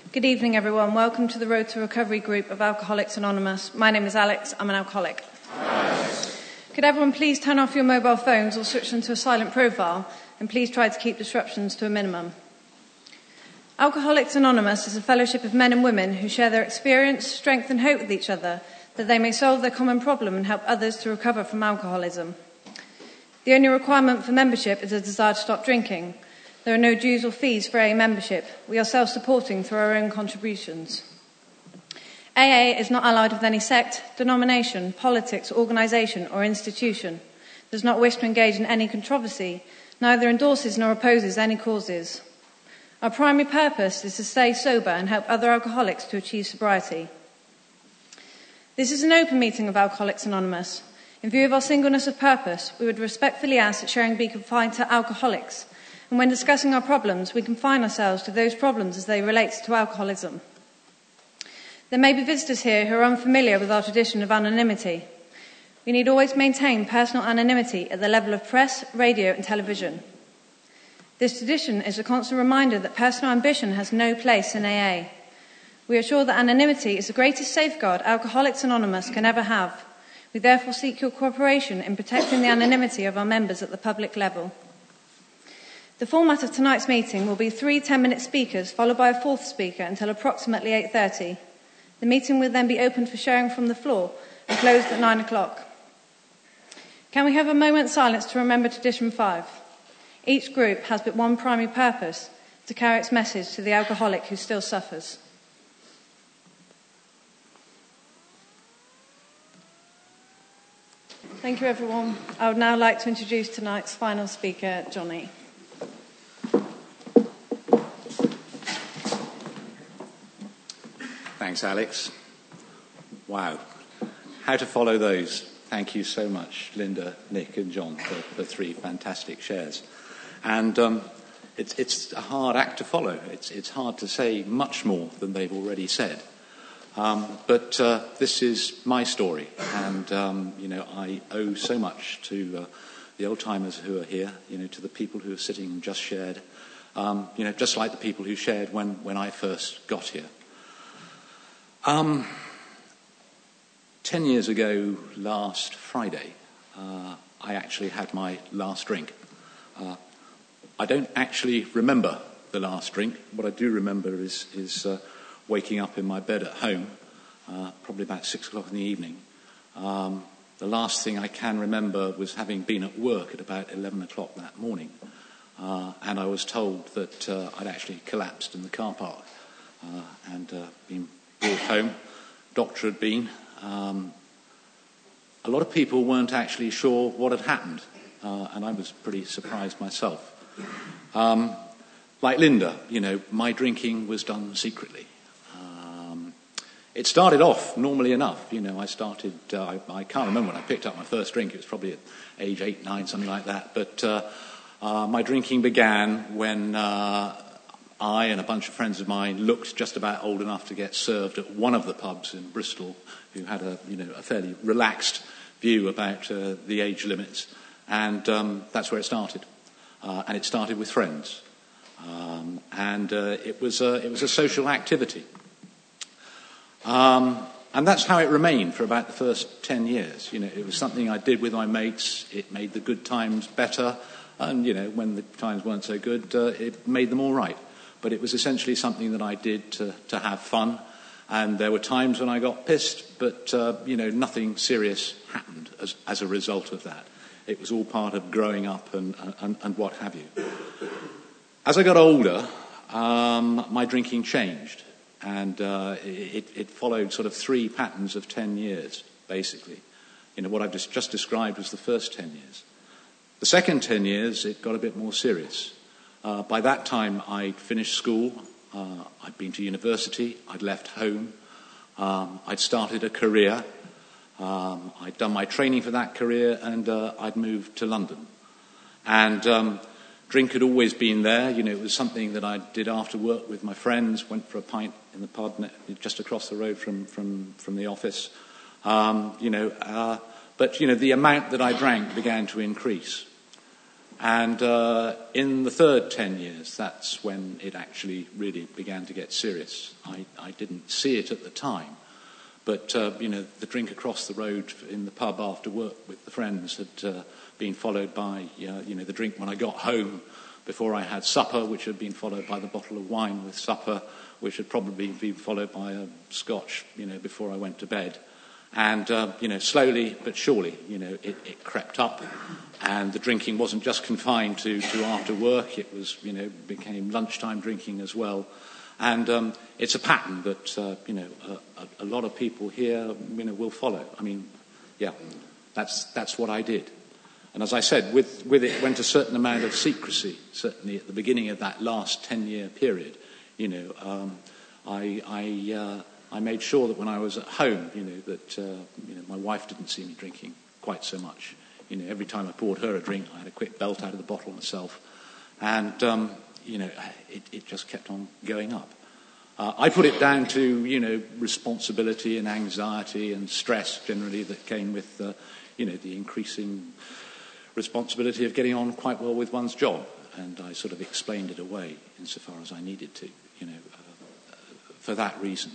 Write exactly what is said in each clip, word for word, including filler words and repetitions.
Good evening, everyone. Welcome to the Road to Recovery group of Alcoholics Anonymous. My name is Alex. I'm an alcoholic. Nice. Could everyone please turn off your mobile phones or switch them to a silent profile, and please try to keep disruptions to a minimum. Alcoholics Anonymous is a fellowship of men and women who share their experience, strength and hope with each other that they may solve their common problem and help others to recover from alcoholism. The only requirement for membership is a desire to stop drinking. There are no dues or fees for A A membership. We are self-supporting through our own contributions. A A is not allied with any sect, denomination, politics, organisation or institution, does not wish to engage in any controversy, neither endorses nor opposes any causes. Our primary purpose is to stay sober and help other alcoholics to achieve sobriety. This is an open meeting of Alcoholics Anonymous. In view of our singleness of purpose, we would respectfully ask that sharing be confined to alcoholics, and when discussing our problems, we confine ourselves to those problems as they relate to alcoholism. There may be visitors here who are unfamiliar with our tradition of anonymity. We need always maintain personal anonymity at the level of press, radio and television. This tradition is a constant reminder that personal ambition has no place in A A. We are sure that anonymity is the greatest safeguard Alcoholics Anonymous can ever have. We therefore seek your cooperation in protecting the anonymity of our members at the public level. The format of tonight's meeting will be three ten-minute speakers followed by a fourth speaker until approximately eight thirty. The meeting will then be opened for sharing from the floor and closed at nine o'clock. Can we have a moment's silence to remember tradition five? Each group has but one primary purpose, to carry its message to the alcoholic who still suffers. Thank you, everyone. I would now like to introduce tonight's final speaker, Johnny. Thanks, Alex. Wow. How to follow those. Thank you so much, Linda, Nick and John, for, for three fantastic shares. And um, it's, it's a hard act to follow. It's, it's hard to say much more than they've already said. Um, but uh, this is my story. And, um, you know, I owe so much to uh, the old-timers who are here, you know, to the people who are sitting and just shared, um, you know, just like the people who shared when, when I first got here. Um, ten years ago, last Friday, uh, I actually had my last drink. Uh, I don't actually remember the last drink. What I do remember is, is uh, waking up in my bed at home, uh, probably about six o'clock in the evening. Um, the last thing I can remember was having been at work at about eleven o'clock that morning, uh, and I was told that uh, I'd actually collapsed in the car park uh, and uh, been brought home. Doctor had been. Um, a lot of people weren't actually sure what had happened, uh, and I was pretty surprised myself. Um, like Linda, you know, my drinking was done secretly. Um, it started off normally enough. You know, I started, uh, I, I can't remember when I picked up my first drink. It was probably at age eight, nine, something like that. But uh, uh, my drinking began when Uh, I and a bunch of friends of mine looked just about old enough to get served at one of the pubs in Bristol, who had a, you know, a fairly relaxed view about uh, the age limits, and um, that's where it started. Uh, and it started with friends, um, and uh, it was a, it was a social activity, um, and that's how it remained for about the first ten years. You know, it was something I did with my mates. It made the good times better, and you know, when the times weren't so good, uh, it made them all right. But it was essentially something that I did to, to have fun. And there were times when I got pissed, but, uh, you know, nothing serious happened as, as a result of that. It was all part of growing up and, and, and what have you. As I got older, um, my drinking changed. And uh, it, it followed sort of three patterns of ten years, basically. You know, what I've just, just described was the first ten years. The second ten years, it got a bit more serious. Uh, by that time, I'd finished school, uh, I'd been to university, I'd left home, um, I'd started a career, um, I'd done my training for that career, and uh, I'd moved to London. And um, drink had always been there. You know, it was something that I did after work with my friends, went for a pint in the pub just across the road from, from, from the office. Um, you know, uh, but, you know, the amount that I drank began to increase. And uh, in the third ten years, that's when it actually really began to get serious. I, I didn't see it at the time, but, uh, you know, the drink across the road in the pub after work with the friends had uh, been followed by, uh, you know, the drink when I got home before I had supper, which had been followed by the bottle of wine with supper, which had probably been followed by a scotch, you know, before I went to bed. And, uh, you know, slowly but surely, you know, it, it crept up. And the drinking wasn't just confined to, to after work. It was, you know, became lunchtime drinking as well. And um, it's a pattern that, uh, you know, a, a lot of people here, you know, will follow. I mean, yeah, that's that's what I did. And as I said, with, with it went a certain amount of secrecy, certainly at the beginning of that last ten-year period. You know, um, I... I uh, I made sure that when I was at home, you know, that uh, you know, my wife didn't see me drinking quite so much. You know, every time I poured her a drink, I had a quick belt out of the bottle myself. And, um, you know, it, it just kept on going up. Uh, I put it down to, you know, responsibility and anxiety and stress generally that came with, uh, you know, the increasing responsibility of getting on quite well with one's job. And I sort of explained it away insofar as I needed to, you know, uh, for that reason.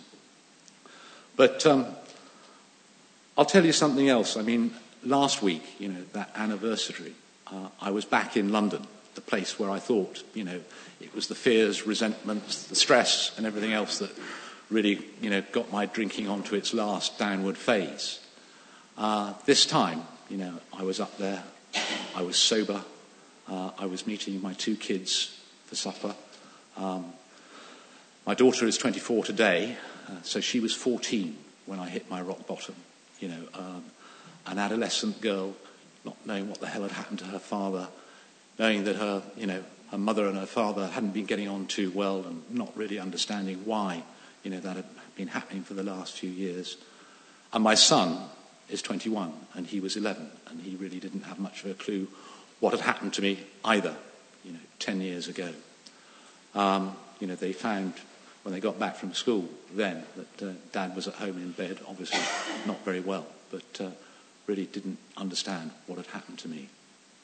But um, I'll tell you something else. I mean, last week, you know, that anniversary, uh, I was back in London, the place where I thought, you know, it was the fears, resentments, the stress and everything else that really, you know, got my drinking onto its last downward phase. Uh, this time, you know, I was up there, I was sober, uh, I was meeting my two kids for supper. Um, my daughter is twenty-four today. Uh, so she was fourteen when I hit my rock bottom, you know, um, an adolescent girl, not knowing what the hell had happened to her father, knowing that her, you know, her mother and her father hadn't been getting on too well and not really understanding why, you know, that had been happening for the last few years. And my son is twenty-one and he was eleven and he really didn't have much of a clue what had happened to me either, you know, ten years ago. Um, you know, they found when they got back from school then that uh, Dad was at home in bed, obviously not very well, but uh, really didn't understand what had happened to me.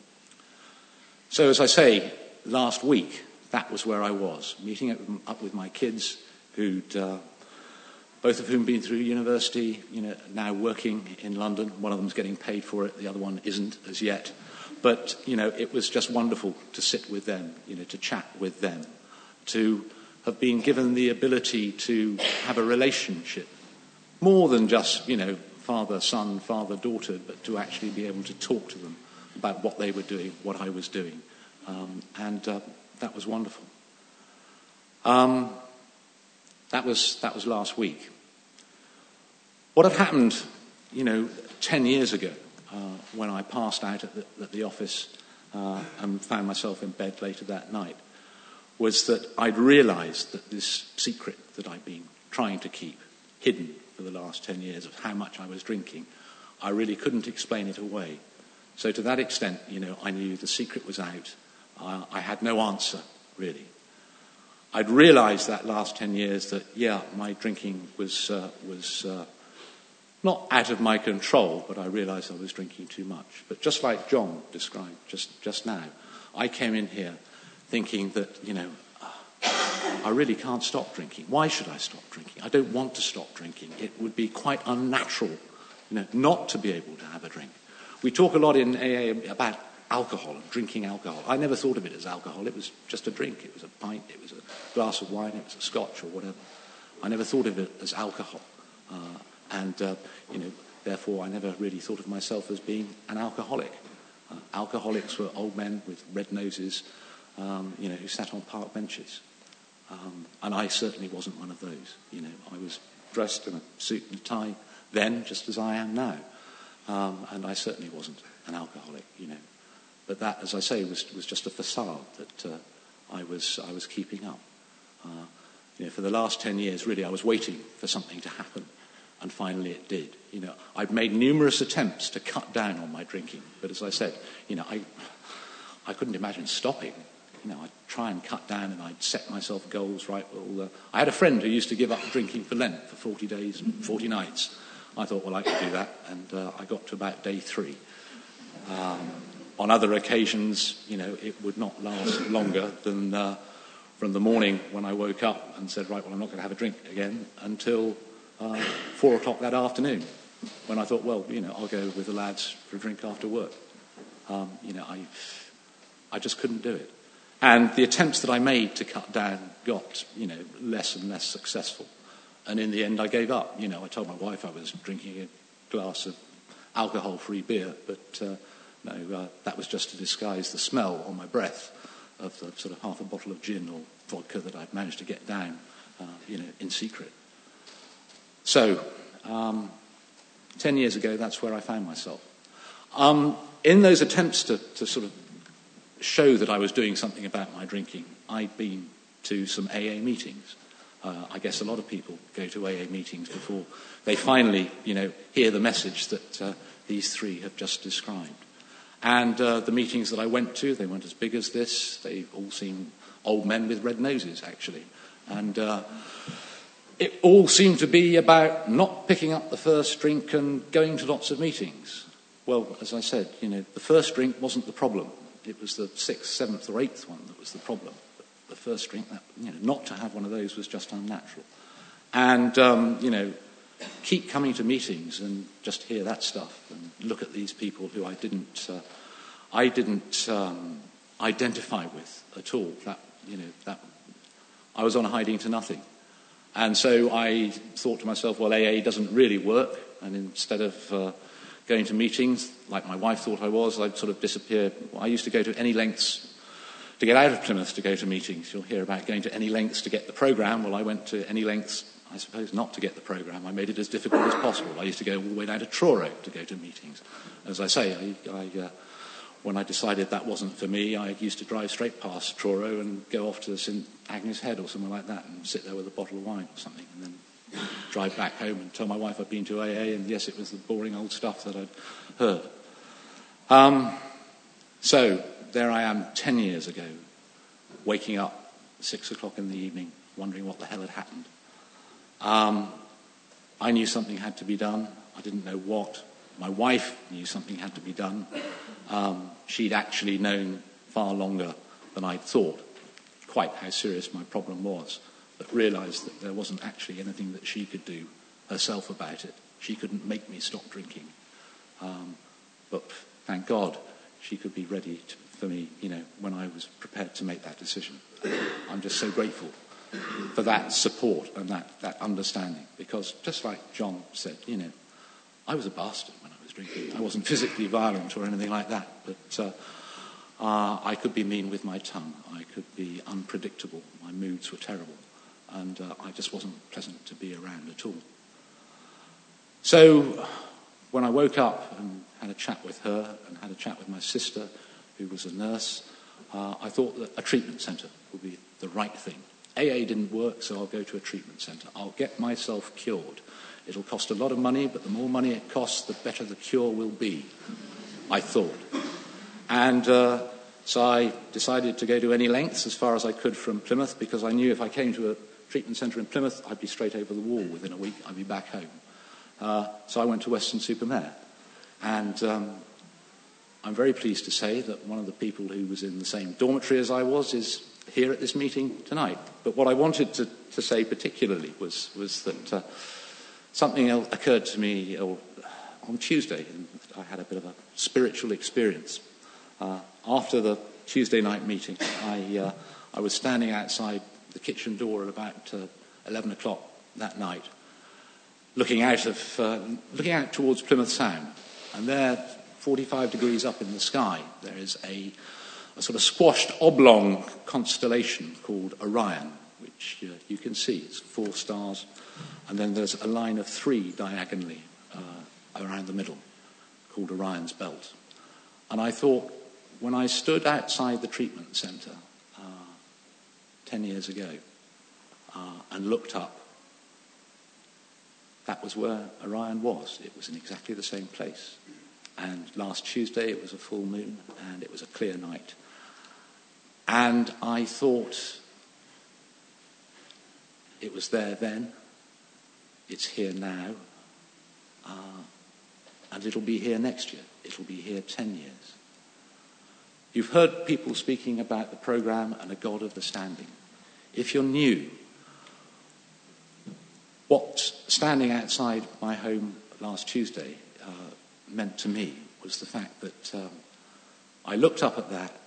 So as I say, last week, that was where I was, meeting up with my kids who'd, uh, both of whom been through university, you know, now working in London. One of them's getting paid for it, the other one isn't as yet. But, you know, it was just wonderful to sit with them, you know, to chat with them, to have been given the ability to have a relationship, more than just, you know, father-son, father-daughter, but to actually be able to talk to them about what they were doing, what I was doing. Um, and uh, that was wonderful. Um, that was that was last week. What had happened, you know, ten years ago, uh, when I passed out at the, at the office uh, and found myself in bed later that night, was that I'd realised that this secret that I'd been trying to keep hidden for the last ten years of how much I was drinking, I really couldn't explain it away. So to that extent, you know, I knew the secret was out. Uh, I had no answer, really. I'd realised that last ten years that, yeah, my drinking was uh, was uh, not out of my control, but I realised I was drinking too much. But just like John described just, just now, I came in here thinking that, you know, I really can't stop drinking. Why should I stop drinking? I don't want to stop drinking. It would be quite unnatural, you know, not to be able to have a drink. We talk a lot in A A about alcohol and drinking alcohol. I never thought of it as alcohol. It was just a drink. It was a pint. It was a glass of wine. It was a scotch or whatever. I never thought of it as alcohol. Uh, and, uh, you know, therefore I never really thought of myself as being an alcoholic. Uh, alcoholics were old men with red noses, Um, you know, who sat on park benches. Um, and I certainly wasn't one of those. You know, I was dressed in a suit and a tie then, just as I am now. Um, and I certainly wasn't an alcoholic, you know. But that, as I say, was was just a facade that uh, I was I was keeping up. Uh, you know, for the last ten years, really, I was waiting for something to happen. And finally it did. You know, I'd made numerous attempts to cut down on my drinking. But as I said, you know, I I couldn't imagine stopping. You know, I'd try and cut down and I'd set myself goals, right? Well, uh, I had a friend who used to give up drinking for Lent for forty days and forty nights. I thought, well, I could do that. And uh, I got to about day three. Um, on other occasions, you know, it would not last longer than uh, from the morning when I woke up and said, right, well, I'm not going to have a drink again until uh, four o'clock that afternoon, when I thought, well, you know, I'll go with the lads for a drink after work. Um, you know, I, I just couldn't do it. And the attempts that I made to cut down got, you know, less and less successful. And in the end, I gave up. You know, I told my wife I was drinking a glass of alcohol-free beer, but uh, no, uh, that was just to disguise the smell on my breath of the sort of half a bottle of gin or vodka that I'd managed to get down, uh, you know, in secret. So, um, ten years ago, that's where I found myself. Um, in those attempts to, to sort of show that I was doing something about my drinking, I'd been to some A A meetings. Uh, I guess a lot of people go to A A meetings before they finally, you know, hear the message that uh, these three have just described. And uh, the meetings that I went to, they weren't as big as this. They all seemed old men with red noses, actually. And uh, it all seemed to be about not picking up the first drink and going to lots of meetings. Well, as I said, you know, the first drink wasn't the problem. It was the sixth, seventh, or eighth one that was the problem. But the first drink, that, you know, not to have one of those was just unnatural. And, um, you know, keep coming to meetings and just hear that stuff and look at these people who I didn't, uh, I didn't um, identify with at all. That, you know, that I was on a hiding to nothing. And so I thought to myself, well, A A doesn't really work. And instead of uh, going to meetings, like my wife thought I was, I'd sort of disappear. Well, I used to go to any lengths to get out of Plymouth to go to meetings. You'll hear about going to any lengths to get the programme. Well, I went to any lengths, I suppose, not to get the programme. I made it as difficult as possible. I used to go all the way down to Truro to go to meetings. As I say, I, I, uh, when I decided that wasn't for me, I used to drive straight past Truro and go off to St Agnes Head or somewhere like that and sit there with a bottle of wine or something, and then drive back home and tell my wife I'd been to A A, and yes, it was the boring old stuff that I'd heard. Um, so there I am ten years ago, waking up at six o'clock in the evening, wondering what the hell had happened. Um, I knew something had to be done. I didn't know what. My wife knew something had to be done. Um, she'd actually known far longer than I'd thought quite how serious my problem was, but realised that there wasn't actually anything that she could do herself about it. She couldn't make me stop drinking. Um, but thank God she could be ready to, for me, you know, when I was prepared to make that decision. I'm just so grateful for that support and that, that understanding, because just like John said, you know, I was a bastard when I was drinking. I wasn't physically violent or anything like that, but uh, uh, I could be mean with my tongue. I could be unpredictable. My moods were terrible, and uh, I just wasn't pleasant to be around at all. So when I woke up and had a chat with her and had a chat with my sister, who was a nurse, uh, I thought that a treatment centre would be the right thing. A A didn't work, so I'll go to a treatment centre. I'll get myself cured. It'll cost a lot of money, but the more money it costs, the better the cure will be, I thought. And uh, so I decided to go to any lengths as far as I could from Plymouth, because I knew if I came to a treatment centre in Plymouth, I'd be straight over the wall within a week. I'd be back home. Uh, so I went to Weston-super-Mare. And um, I'm very pleased to say that one of the people who was in the same dormitory as I was is here at this meeting tonight. But what I wanted to, to say particularly was, was that uh, something occurred to me on Tuesday. And I had a bit of a spiritual experience. Uh, after the Tuesday night meeting, I, uh, I was standing outside the kitchen door at about uh, eleven o'clock that night, looking out, of, uh, looking out towards Plymouth Sound. And there, forty-five degrees up in the sky, there is a, a sort of squashed oblong constellation called Orion, which uh, you can see. It's four stars. And then there's a line of three diagonally uh, around the middle called Orion's Belt. And I thought, when I stood outside the treatment centre uh, ten years ago uh, and looked up, that was where Orion was. It was in exactly the same place. And last Tuesday it was a full moon and it was a clear night. And I thought, it was there then, it's here now, uh, and it'll be here next year. It'll be here ten years. You've heard people speaking about the program and a God of the standing. If you're new, what standing outside my home last Tuesday uh, meant to me was the fact that um, I looked up at that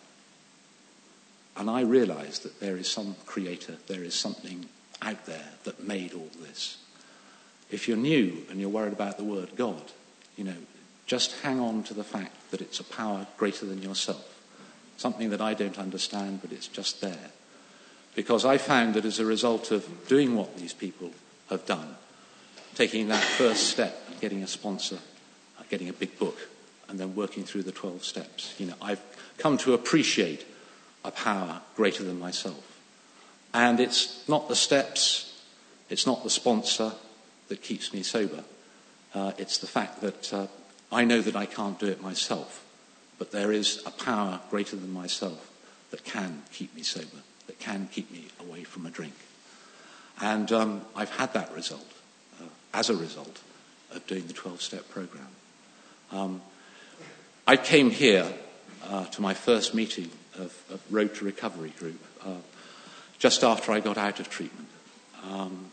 and I realised that there is some creator, there is something out there that made all this. If you're new and you're worried about the word God, you know, just hang on to the fact that it's a power greater than yourself. Something that I don't understand, but it's just there. Because I found that as a result of doing what these people have done, taking that first step and getting a sponsor, getting a big book, and then working through the twelve steps, you know, I've come to appreciate a power greater than myself. And it's not the steps, it's not the sponsor that keeps me sober. Uh, it's the fact that uh, I know that I can't do it myself, but there is a power greater than myself that can keep me sober, that can keep me away from a drink. And um, I've had that result uh, as a result of doing the twelve-step program. Um, I came here uh, to my first meeting of, of Road to Recovery group uh, just after I got out of treatment. Um,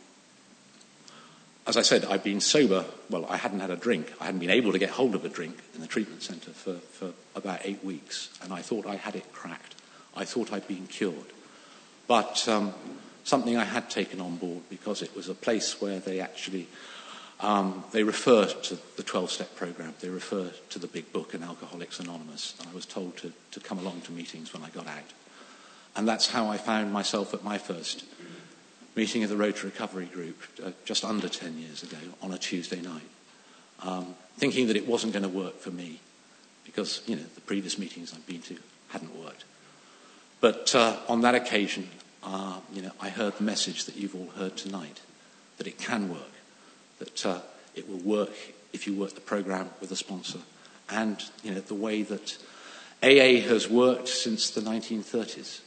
as I said, I'd been sober. Well, I hadn't had a drink. I hadn't been able to get hold of a drink in the treatment centre for, for about eight weeks. And I thought I had it cracked. I thought I'd been cured. But um, something I had taken on board, because it was a place where they actually, um, they refer to the twelve-step program. They refer to the big book and Alcoholics Anonymous. And I was told to, to come along to meetings when I got out. And that's how I found myself at my first meeting of the Road to Recovery group uh, just under ten years ago on a Tuesday night, um, thinking that it wasn't going to work for me because, you know, the previous meetings I'd been to hadn't worked. But uh, on that occasion, uh, you know, I heard the message that you've all heard tonight, that it can work, that uh, it will work if you work the program with a sponsor. And, you know, the way that A A has worked since the nineteen thirties.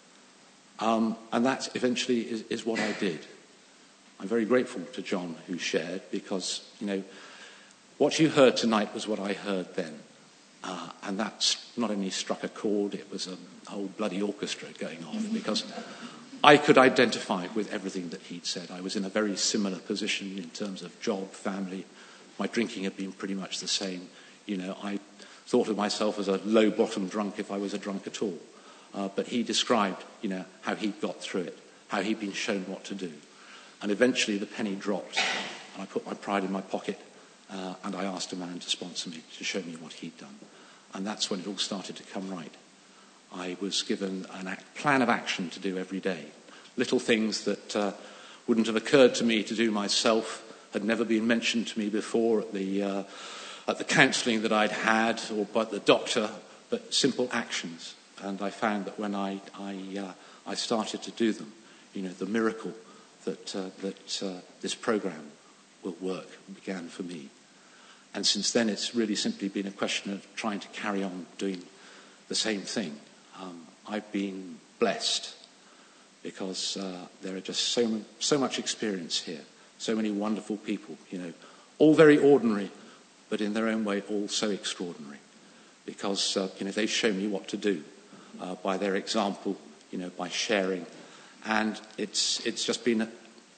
Um, and that eventually is, is what I did. I'm very grateful to John who shared, because, you know, what you heard tonight was what I heard then. Uh, and that not only struck a chord, it was a whole bloody orchestra going off, because I could identify with everything that he'd said. I was in a very similar position in terms of job, family. My drinking had been pretty much the same. You know, I thought of myself as a low-bottom drunk if I was a drunk at all. Uh, but he described, you know, how he'd got through it, how he'd been shown what to do. And eventually the penny dropped, and I put my pride in my pocket, uh, and I asked a man to sponsor me, to show me what he'd done. And that's when it all started to come right. I was given a act, plan of action to do every day. Little things that uh, wouldn't have occurred to me to do myself, had never been mentioned to me before at the, uh, at the counselling that I'd had, or by the doctor, but simple actions. And I found that when I, I, uh, I started to do them, you know, the miracle that, uh, that uh, this program will work began for me. And since then, it's really simply been a question of trying to carry on doing the same thing. Um, I've been blessed because uh, there are just so, so much experience here, so many wonderful people, you know, all very ordinary, but in their own way, all so extraordinary. Because, uh, you know, they show me what to do. Uh, by their example, you know, by sharing. And it's it's just been a,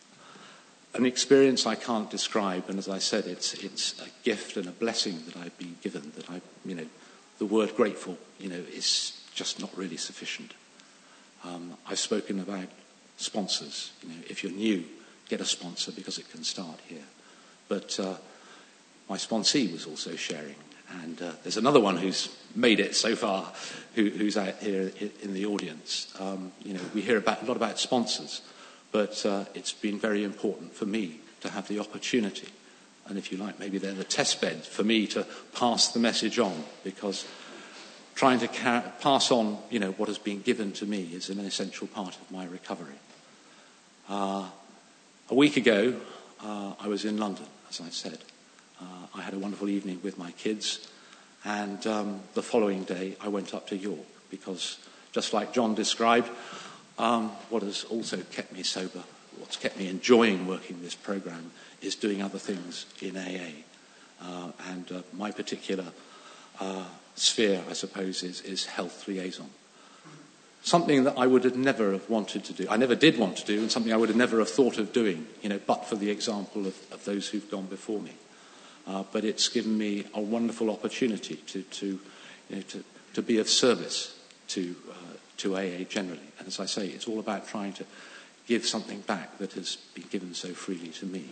an experience I can't describe. And as I said, it's it's a gift and a blessing that I've been given, that I, you know, the word grateful, you know, is just not really sufficient. Um, I've spoken about sponsors. You know, if you're new, get a sponsor because it can start here. But uh, my sponsee was also sharing. And uh, there's another one who's made it so far, who, who's out here in the audience. Um, you know, we hear about, a lot about sponsors, but uh, it's been very important for me to have the opportunity. And if you like, maybe they're the test bed for me to pass the message on, because trying to ca- pass on, you know, what has been given to me is an essential part of my recovery. Uh, a week ago, uh, I was in London, as I said. Uh, I had a wonderful evening with my kids, and um, the following day I went up to York, because just like John described, um, what has also kept me sober, what's kept me enjoying working this program, is doing other things in A A. Uh, and uh, my particular uh, sphere, I suppose, is, is health liaison. Something that I would have never have wanted to do. I never did want to do, and something I would have never have thought of doing, you know, but for the example of, of those who've gone before me. Uh, but it's given me a wonderful opportunity to, to, you know, to, to be of service to, uh, to A A generally. And as I say, it's all about trying to give something back that has been given so freely to me.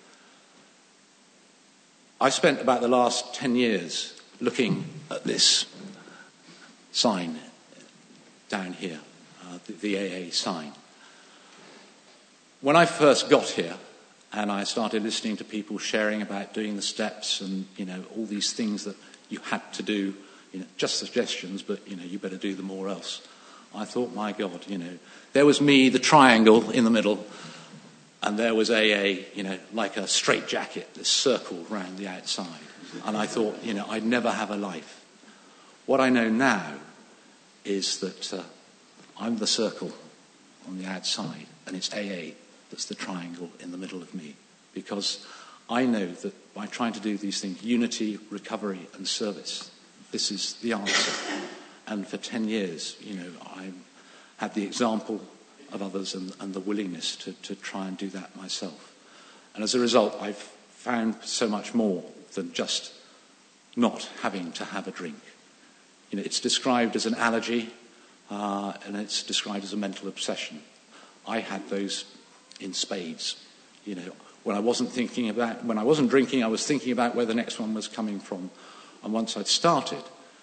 I've spent about the last ten years looking at this sign down here, uh, the, the A A sign. When I first got here, and I started listening to people sharing about doing the steps and, you know, all these things that you had to do, you know, just suggestions, but, you know, you better do them or else. I thought, my God, you know, there was me, the triangle in the middle, and there was A A, you know, like a straitjacket, this circle round the outside. And I thought, you know, I'd never have a life. What I know now is that uh, I'm the circle on the outside, and it's A A that's the triangle in the middle of me. Because I know that by trying to do these things, unity, recovery, and service, this is the answer. And for ten years, you know, I had the example of others and, and the willingness to, to try and do that myself. And as a result, I've found so much more than just not having to have a drink. You know, it's described as an allergy, uh, and it's described as a mental obsession. I had those in spades. You know, when I wasn't thinking about, when I wasn't drinking, I was thinking about where the next one was coming from. And once I'd started,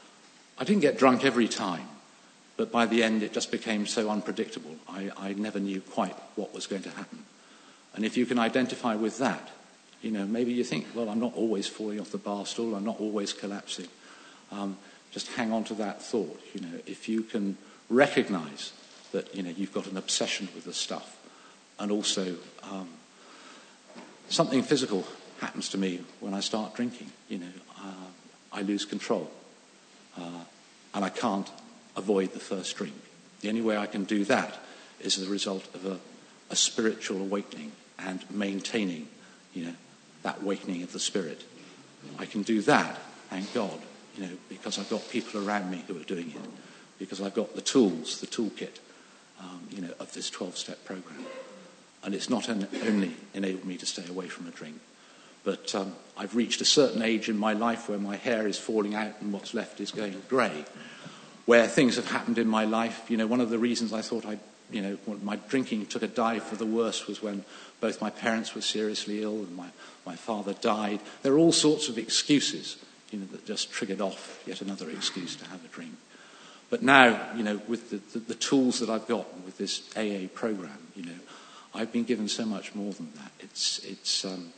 I didn't get drunk every time, but by the end it just became so unpredictable. I, I never knew quite what was going to happen. And if you can identify with that, you know, maybe you think, well, I'm not always falling off the bar stool, I'm not always collapsing. Um, just hang on to that thought. You know, if you can recognize that, you know, you've got an obsession with the stuff, and also um, something physical happens to me when I start drinking. You know, uh, I lose control. Uh, and I can't avoid the first drink. The only way I can do that is the result of a, a spiritual awakening and maintaining, you know, that awakening of the spirit. I can do that, thank God, you know, because I've got people around me who are doing it, because I've got the tools, the toolkit, um, you know, of this twelve-step program. And it's not an, only enabled me to stay away from a drink, but um, I've reached a certain age in my life where my hair is falling out and what's left is going grey, where things have happened in my life. You know, one of the reasons I thought I, you know, when my drinking took a dive for the worse was when both my parents were seriously ill and my, my father died. There are all sorts of excuses, you know, that just triggered off yet another excuse to have a drink. But now, you know, with the, the, the tools that I've got with this A A program, you know, I've been given so much more than that. It's, it's, um,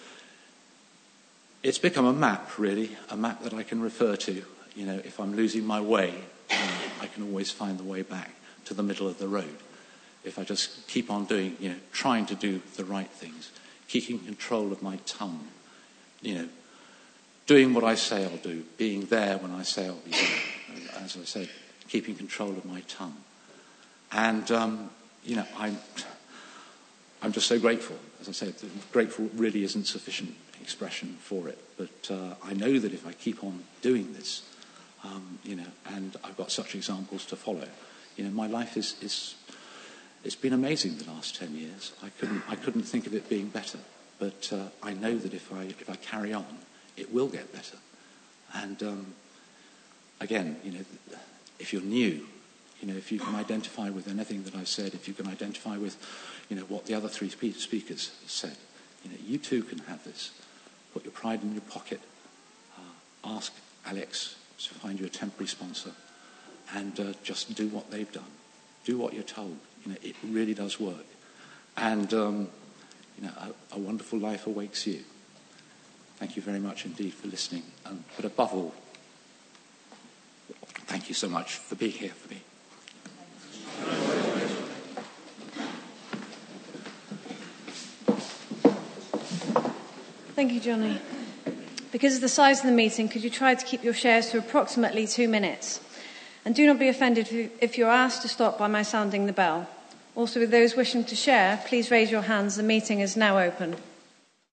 it's become a map, really, a map that I can refer to. You know, if I'm losing my way, um, I can always find the way back to the middle of the road. If I just keep on doing, you know, trying to do the right things, keeping control of my tongue, you know, doing what I say I'll do, being there when I say I'll be there. As I said, keeping control of my tongue. And, um, you know, I'm... I'm just so grateful. As I said, grateful really isn't sufficient expression for it. But uh, I know that if I keep on doing this, um, you know, and I've got such examples to follow, you know, my life is, is it's been amazing the last ten years. I couldn't, I couldn't think of it being better. But uh, I know that if I, if I carry on, it will get better. And um, again, you know, if you're new, you know, if you can identify with anything that I've said, if you can identify with, you know, what the other three speakers said, you know, you too can have this. Put your pride in your pocket. Uh, ask Alex to find you a temporary sponsor, and uh, just do what they've done. Do what you're told. You know, it really does work. And um, you know, a, a wonderful life awaits you. Thank you very much indeed for listening. Um, but above all, thank you so much for being here for me. Thank you, Johnny. Because of the size of the meeting, could you try to keep your shares to approximately two minutes? And do not be offended if you're asked to stop by my sounding the bell. Also, with those wishing to share, please raise your hands. The meeting is now open.